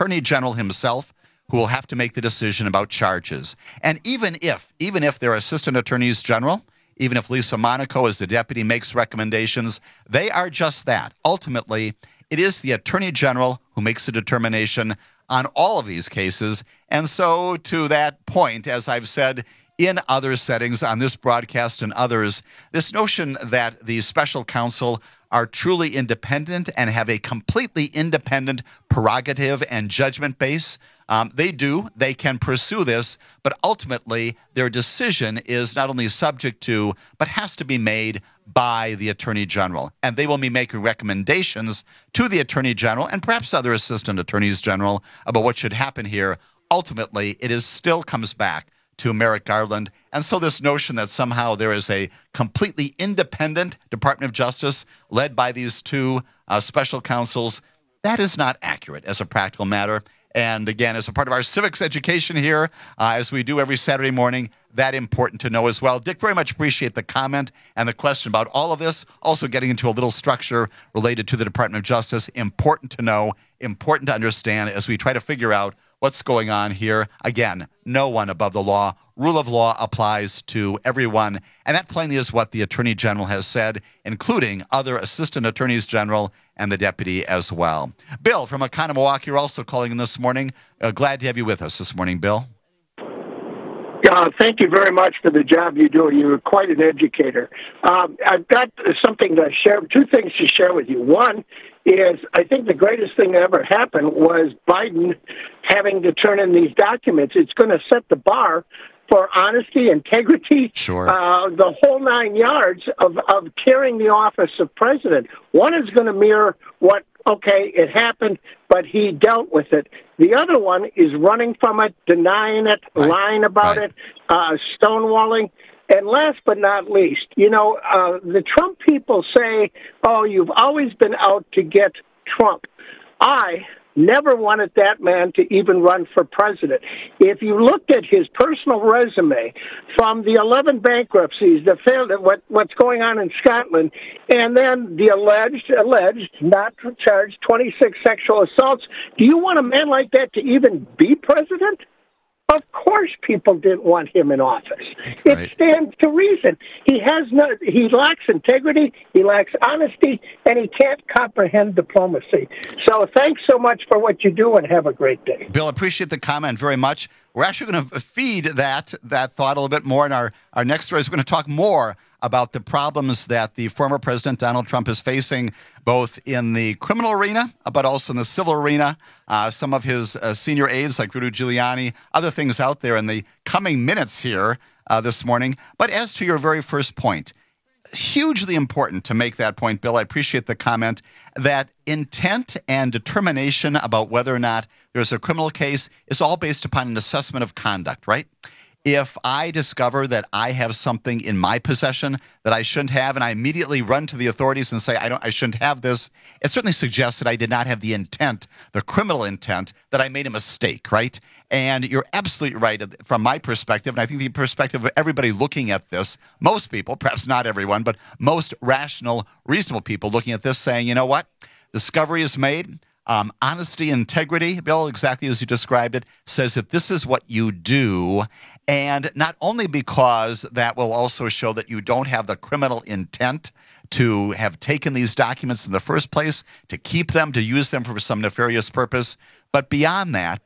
himself who will have to make the decision about charges. And even if they're Assistant Attorneys General, even if Lisa Monaco as the deputy makes recommendations, they are just that. Ultimately, it is the Attorney General who makes the determination on all of these cases. And so to that point, as I've said in other settings on this broadcast and others, this notion that the special counsel are truly independent and have a completely independent prerogative and judgment base, they can pursue this, but ultimately their decision is not only subject to, but has to be made by the Attorney General. And they will be making recommendations to the Attorney General and perhaps other Assistant Attorneys General about what should happen here. Ultimately, it still comes back to Merrick Garland. And so this notion that somehow there is a completely independent Department of Justice led by these two special counsels, that is not accurate as a practical matter. And again, as a part of our civics education here, as we do every Saturday morning, that important to know as well. Dick, very much appreciate the comment and the question about all of this. Also getting into a little structure related to the Department of Justice. Important to know, important to understand as we try to figure out what's going on here. Again, no one above the law. Rule of law applies to everyone. And that plainly is what the Attorney General has said, including other Assistant Attorneys General and the deputy as well. Bill from Oconomowoc, you're also calling in this morning. Glad to have you with us this morning, Bill.
Thank you very much for the job you do. You're quite an educator. I've got something to share, two things to share with you. One is I think the greatest thing that ever happened was Biden having to turn in these documents. It's going to set the bar for honesty, integrity, the whole 9 yards of carrying the office of president. One is going to mirror what, okay, it happened, but he dealt with it. The other one is running from it, denying it, lying about it, stonewalling. And last but not least, the Trump people say, oh, you've always been out to get Trump. I never wanted that man to even run for president. If you looked at his personal resume from the 11 bankruptcies, the failed, what's going on in Scotland, and then the alleged, not charged, 26 sexual assaults, do you want a man like that to even be president? Of course people didn't want him in office. It stands to reason. He lacks integrity, he lacks honesty, and he can't comprehend diplomacy. So thanks so much for what you do, and have a great day.
Bill, appreciate the comment very much. We're actually going to feed that thought a little bit more in our next stories. We're going to talk more about the problems that the former President Donald Trump is facing, both in the criminal arena, but also in the civil arena. Some of his senior aides, like Rudy Giuliani, other things out there in the coming minutes here this morning. But as to your very first point, hugely important to make that point, Bill. I appreciate the comment that intent and determination about whether or not there's a criminal case is all based upon an assessment of conduct, right? If I discover that I have something in my possession that I shouldn't have, and I immediately run to the authorities and say, I shouldn't have this, it certainly suggests that I did not have the intent, the criminal intent, that I made a mistake, right? And you're absolutely right from my perspective, and I think the perspective of everybody looking at this, most people, perhaps not everyone, but most rational, reasonable people looking at this saying, you know what? Discovery is made. Honesty and integrity, Bill, exactly as you described it, says that this is what you do. And not only because that will also show that you don't have the criminal intent to have taken these documents in the first place, to keep them, to use them for some nefarious purpose, but beyond that,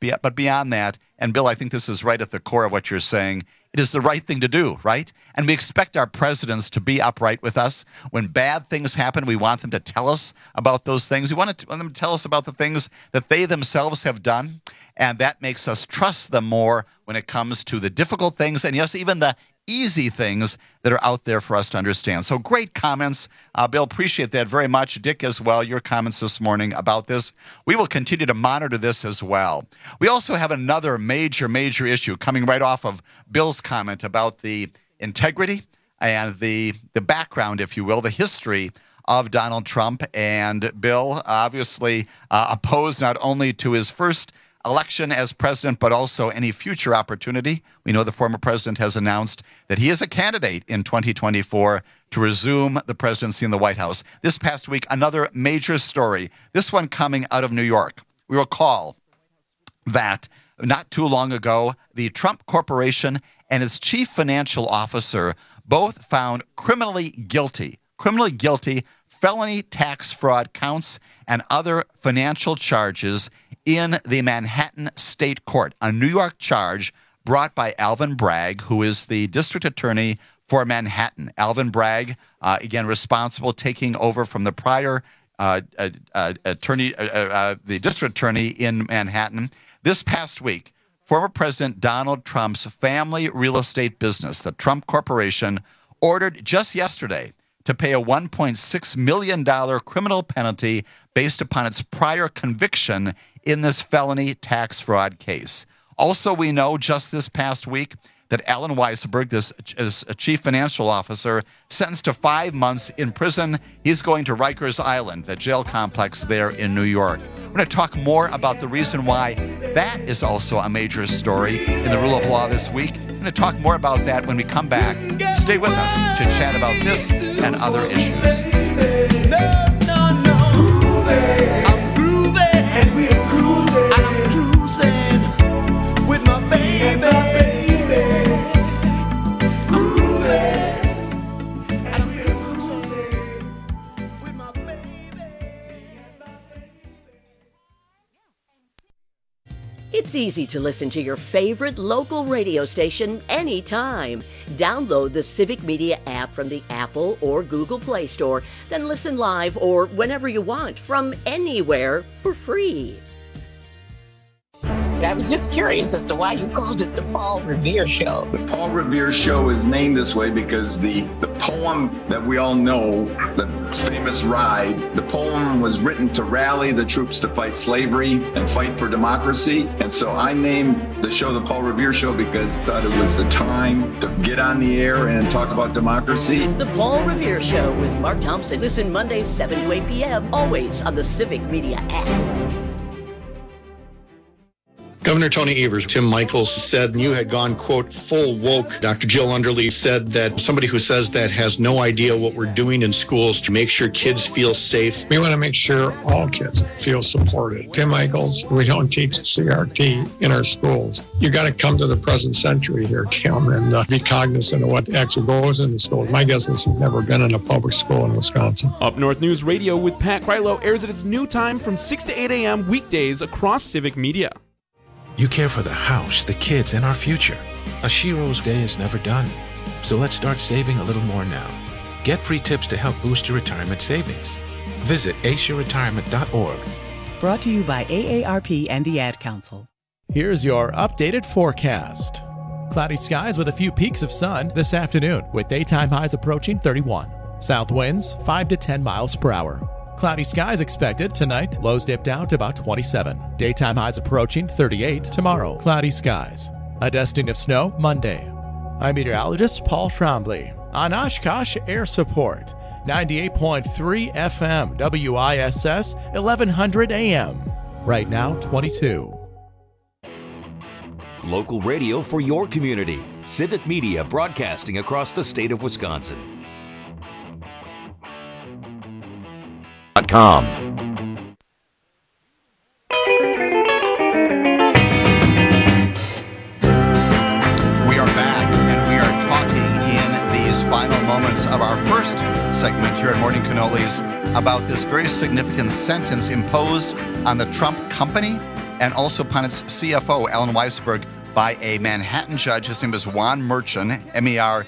and Bill, I think this is right at the core of what you're saying, it is the right thing to do, right? And we expect our presidents to be upright with us. When bad things happen, we want them to tell us about those things. We want them to tell us about the things that they themselves have done, and that makes us trust them more when it comes to the difficult things, and yes, even the easy things that are out there for us to understand. So great comments. Bill, appreciate that very much. Dick as well, your comments this morning about this. We will continue to monitor this as well. We also have another major issue coming right off of Bill's comment about the integrity and the background, if you will, the history of Donald Trump. And Bill obviously opposed not only to his first election as president, but also any future opportunity. We know the former president has announced that he is a candidate in 2024 to resume the presidency in the White House. This past week, another major story, this one coming out of New York. We recall that not too long ago, the Trump Corporation and its chief financial officer both found criminally guilty, felony tax fraud counts and other financial charges in the Manhattan State Court, a New York charge brought by Alvin Bragg, who is the district attorney for Manhattan. Alvin Bragg, again, responsible, taking over from the prior attorney, the district attorney in Manhattan. This past week, former President Donald Trump's family real estate business, the Trump Corporation, ordered just yesterday to pay a $1.6 million criminal penalty based upon its prior conviction in this felony tax fraud case. Also, we know just this past week that Alan Weisberg, this is a chief financial officer, sentenced to 5 months in prison. He's going to Rikers Island, the jail complex there in New York. We're going to talk more about the reason why that is also a major story in the rule of law this week. We're going to talk more about that when we come back. Stay with us to chat about this and other issues.
I'm grooving, and we're cruising. I'm cruising with my baby.
It's easy to listen to your favorite local radio station anytime. Download the Civic Media app from the Apple or Google Play Store, then listen live or whenever you want from anywhere for free.
I was just curious as to why you called it the Paul Revere Show.
The Paul Revere Show is named this way because the poem that we all know, the famous Ride, the poem was written to rally the troops to fight slavery and fight for democracy. And so I named the show the Paul Revere Show because I thought it was the time to get on the air and talk about democracy.
The Paul Revere Show with Mark Thompson. Listen Mondays 7 to 8 p.m. always on the Civic Media app.
Governor Tony Evers, Tim Michaels said you had gone, quote, full woke. Dr. Jill Underly said that somebody who says that has no idea what we're doing in schools to make sure kids feel safe.
We want to make sure all kids feel supported. Tim Michaels, we don't teach CRT in our schools. You got to come to the present century here, Tim, and be cognizant of what actually goes in the schools. My guess is you've never been in a public school in Wisconsin.
Up North News Radio with Pat Krylo airs at its new time from 6 to 8 a.m. weekdays across Civic Media.
You care for the house, the kids, and our future. A Shiro's day is never done. So let's start saving a little more now. Get free tips to help boost your retirement savings. Visit aceyourretirement.org.
Brought to you by AARP and the Ad Council.
Here's your updated forecast. Cloudy skies with a few peaks of sun this afternoon, with daytime highs approaching 31. South winds 5 to 10 miles per hour. Cloudy skies expected tonight. Lows dip down to about 27. Daytime highs approaching 38 tomorrow. Cloudy skies. A dusting of snow Monday. I'm meteorologist Paul Trombley on Oshkosh Air Support. 98.3 FM WISS 1100 AM. Right now 22.
Local radio for your community. Civic Media broadcasting across the state of Wisconsin.
.com. We are back, and we are talking in these final moments of our first segment here at Morning Cannolis about this very significant sentence imposed on the Trump company and also upon its CFO, Alan Weisberg, by a Manhattan judge. His name is Juan Merchan, Merchan,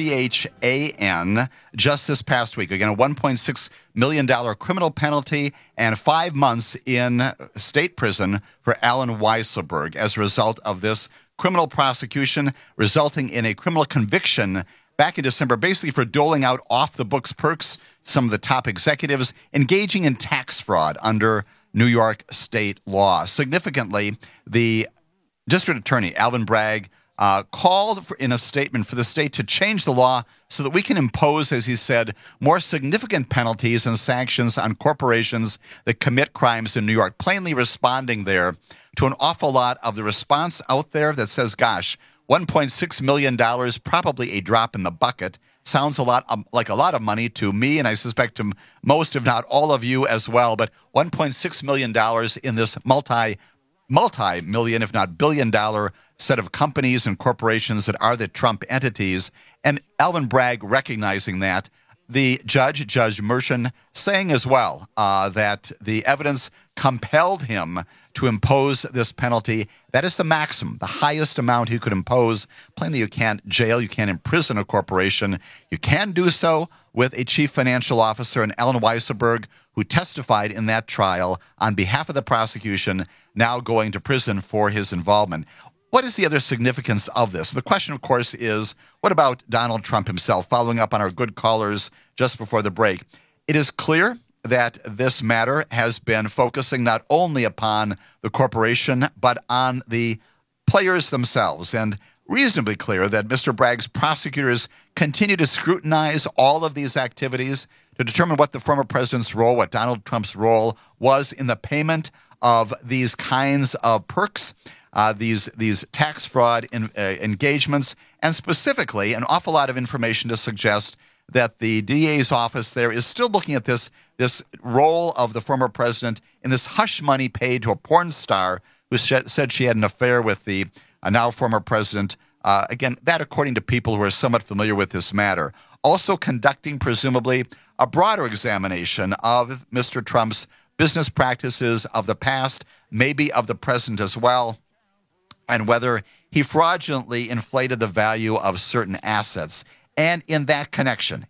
just this past week. Again, a $1.6 million criminal penalty and 5 months in state prison for Alan Weisselberg as a result of this criminal prosecution, resulting in a criminal conviction back in December, basically for doling out off-the-books perks, some of the top executives engaging in tax fraud under New York state law. Significantly, the district attorney, Alvin Bragg, called in a statement for the state to change the law so that we can impose, as he said, more significant penalties and sanctions on corporations that commit crimes in New York, plainly responding there to an awful lot of the response out there that says, gosh, $1.6 million, probably a drop in the bucket. Sounds a lot like a lot of money to me, and I suspect to most, if not all of you as well. But $1.6 million in this multi-million, if not billion-dollar set of companies and corporations that are the Trump entities. And Alvin Bragg recognizing that. The Judge Merchan, saying as well that the evidence compelled him to impose this penalty. That is the maximum, the highest amount he could impose. Plainly, you can't jail, you can't imprison a corporation. You can do so with a chief financial officer, and Alan Weisselberg, who testified in that trial on behalf of the prosecution, now going to prison for his involvement. What is the other significance of this? The question, of course, is what about Donald Trump himself? Following up on our good callers just before the break, it is clear that this matter has been focusing not only upon the corporation, but on the players themselves. And reasonably clear that Mr. Bragg's prosecutors continue to scrutinize all of these activities to determine what the former president's role, what Donald Trump's role was in the payment of these kinds of perks, these tax fraud engagements, and specifically an awful lot of information to suggest that the DA's office there is still looking at this role of the former president in this hush money paid to a porn star who said she had an affair with the now former president. Again, that according to people who are somewhat familiar with this matter. Also conducting, presumably, a broader examination of Mr. Trump's business practices of the past, maybe of the present as well, and whether he fraudulently inflated the value of certain assets. And in that connection,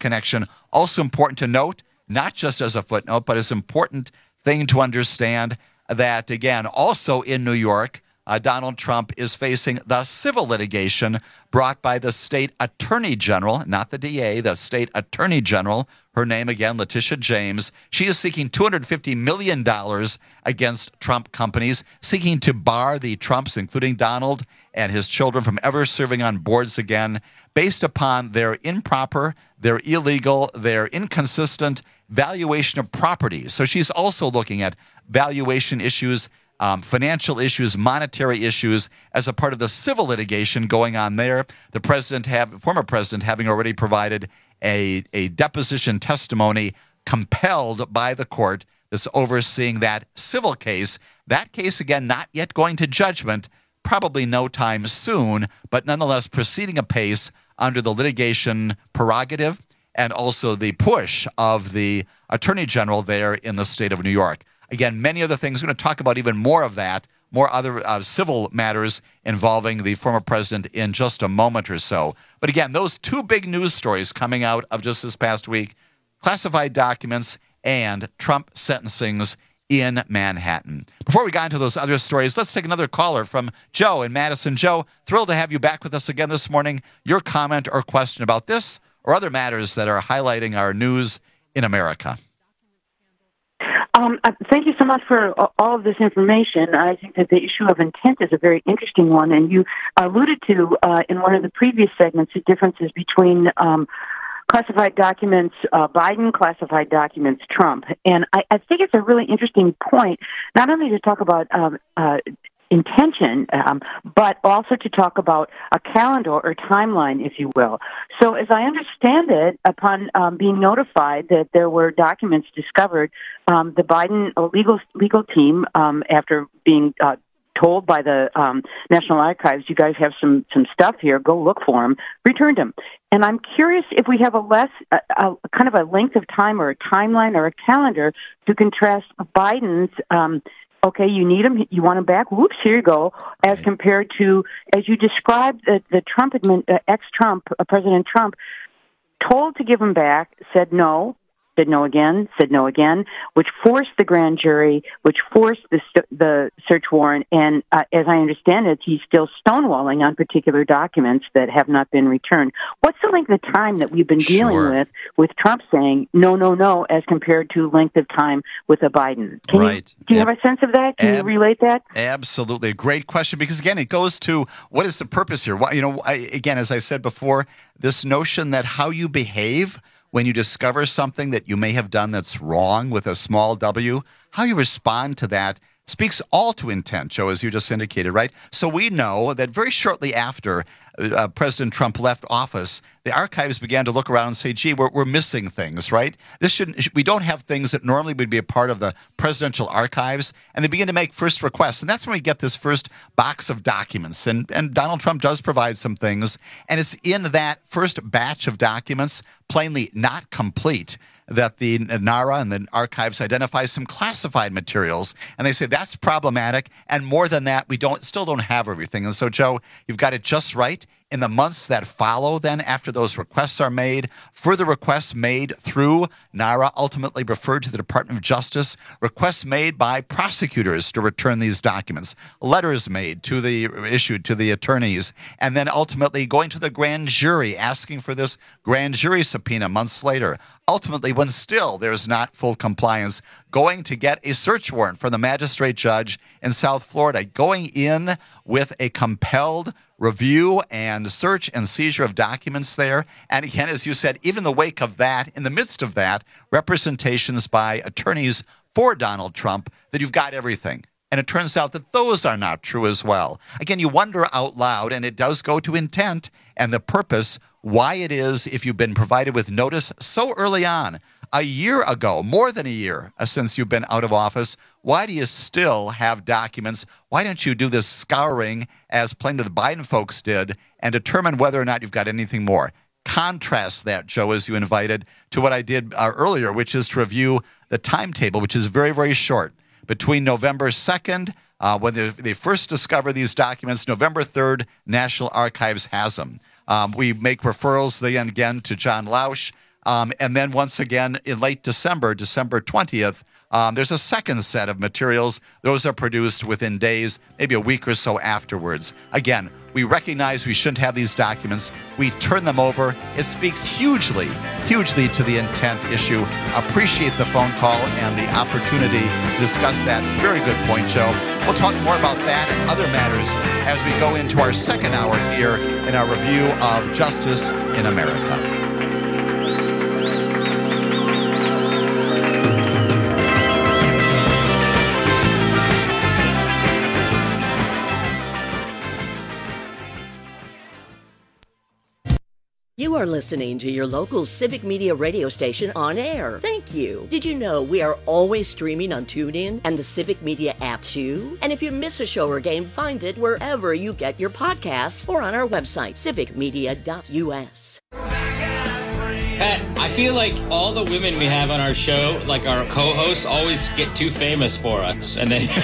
also important to note, not just as a footnote, but as an important thing to understand that, again, also in New York, Donald Trump is facing the civil litigation brought by the state attorney general, not the DA, the state attorney general. Her name, again, Letitia James. She is seeking $250 million against Trump companies, seeking to bar the Trumps, including Donald and his children, from ever serving on boards again, based upon their improper, their illegal, their inconsistent valuation of properties. So she's also looking at valuation issues financial issues, monetary issues as a part of the civil litigation going on there. The former president having already provided a deposition testimony compelled by the court that's overseeing that civil case. That case, again, not yet going to judgment, probably no time soon, but nonetheless proceeding apace under the litigation prerogative and also the push of the Attorney General there in the state of New York. Again, many other things. We're going to talk about even more of that, more other civil matters involving the former president in just a moment or so. But again, those two big news stories coming out of just this past week, classified documents and Trump sentencings in Manhattan. Before we got into those other stories, let's take another caller from Joe in Madison. Joe, thrilled to have you back with us again this morning. Your comment or question about this or other matters that are highlighting our news in America.
Thank you so much for all of this information. I think that the issue of intent is a very interesting one, and you alluded to in one of the previous segments the differences between classified documents, Biden, classified documents, Trump. And I think it's a really interesting point, not only to talk about intention, but also to talk about a calendar or timeline, if you will. So as I understand it, upon being notified that there were documents discovered, the Biden legal team, after being told by the National Archives, you guys have some stuff here, go look for them, returned them. And I'm curious if we have kind of a length of time or a timeline or a calendar to contrast Biden's okay, you need them, you want them back, whoops, here you go, as compared to, as you described, the Trump, ex-Trump, President Trump, told to give them back, said no again, which forced the grand jury, which forced the search warrant, and as I understand it, he's still stonewalling on particular documents that have not been returned. What's the length of time that we've been dealing with Trump saying no, as compared to length of time with a Biden? Do you have a sense of that? Can you relate that?
Absolutely. A great question, because again, it goes to what is the purpose here? Again, as I said before, this notion that how you behave when you discover something that you may have done that's wrong with a small w, how you respond to that speaks all to intent, Joe, as you just indicated, right? So we know that very shortly after President Trump left office, the archives began to look around and say, gee, we're missing things, right? We don't have things that normally would be a part of the presidential archives, and they begin to make first requests. And that's when we get this first box of documents. And Donald Trump does provide some things, and it's in that first batch of documents, plainly not complete, that the NARA and the archives identify some classified materials, and they say that's problematic, and more than that, we still don't have everything. And so, Joe, you've got it just right. In the months that follow, then, after those requests are made, further requests made through NARA, ultimately referred to the Department of Justice, requests made by prosecutors to return these documents, letters made issued to the attorneys, and then ultimately going to the grand jury, asking for this grand jury subpoena months later. Ultimately, when still there's not full compliance, going to get a search warrant from the magistrate judge in South Florida, going in with a compelled review and search and seizure of documents there. And again, as you said, even in the wake of that, in the midst of that, representations by attorneys for Donald Trump that you've got everything. And it turns out that those are not true as well. Again, you wonder out loud, and it does go to intent and the purpose, why it is, if you've been provided with notice so early on, a year ago, more than a year since you've been out of office, why do you still have documents? Why don't you do this scouring, as plainly the Biden folks did, and determine whether or not you've got anything more? Contrast that, Joe, as you invited, to what I did earlier, which is to review the timetable, which is very, very short. Between November 2nd, when they first discover these documents, November 3rd, National Archives has them. We make referrals then again to John Lausch. And then once again, in late December 20th, there's a second set of materials. Those are produced within days, maybe a week or so afterwards. Again, we recognize we shouldn't have these documents. We turn them over. It speaks hugely to the intent issue. Appreciate the phone call and the opportunity to discuss that. Very good point, Joe. We'll talk more about that and other matters as we go into our second hour here in our review of Justice in America.
You are listening to your local Civic Media radio station on air. Thank you. Did you know we are always streaming on TuneIn and the Civic Media app too? And if you miss a show or game, find it wherever you get your podcasts or on our website, civicmedia.us.
Pat, I feel like all the women we have on our show, like our co-hosts, always get too famous for us. And then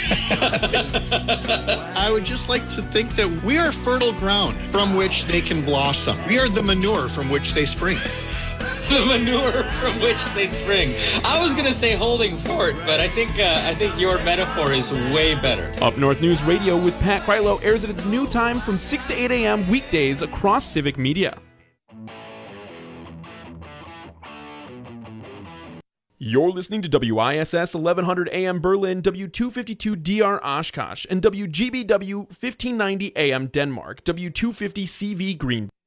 I would just like to think that we are fertile ground from which they can blossom. We are the manure from which they spring.
The manure from which they spring. I was going to say holding fort, but I think your metaphor is way better.
Up North News Radio with Pat Krylo airs at its new time from 6 to 8 a.m. weekdays across Civic Media. You're listening to WISS 1100 AM Berlin, W252 DR Oshkosh, and WGBW 1590 AM Denmark, W250 CV Green.